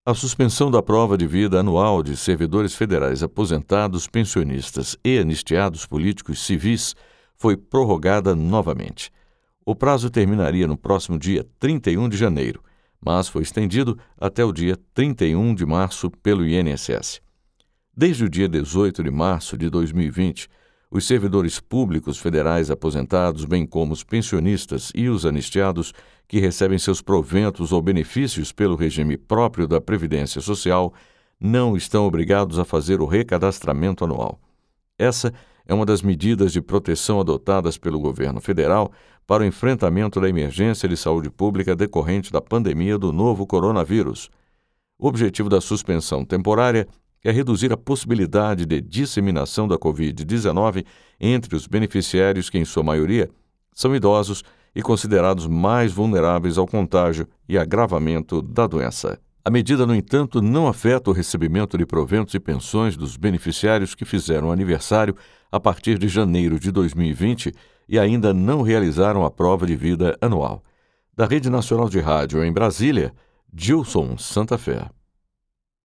A suspensão da prova de vida anual de servidores federais aposentados, pensionistas e anistiados políticos civis foi prorrogada novamente. O prazo terminaria no próximo dia 31 de janeiro, mas foi estendido até o dia 31 de março pelo INSS. Desde o dia 18 de março de 2020, os servidores públicos federais aposentados, bem como os pensionistas e os anistiados que recebem seus proventos ou benefícios pelo regime próprio da Previdência Social, não estão obrigados a fazer o recadastramento anual. Essa é uma das medidas de proteção adotadas pelo governo federal para o enfrentamento da emergência de saúde pública decorrente da pandemia do novo coronavírus. O objetivo da suspensão temporária é reduzir a possibilidade de disseminação da Covid-19 entre os beneficiários que, em sua maioria, são idosos e considerados mais vulneráveis ao contágio e agravamento da doença. A medida, no entanto, não afeta o recebimento de proventos e pensões dos beneficiários que fizeram aniversário a partir de janeiro de 2020 e ainda não realizaram a prova de vida anual. Da Rede Nacional de Rádio em Brasília, Gilson Santa Fé.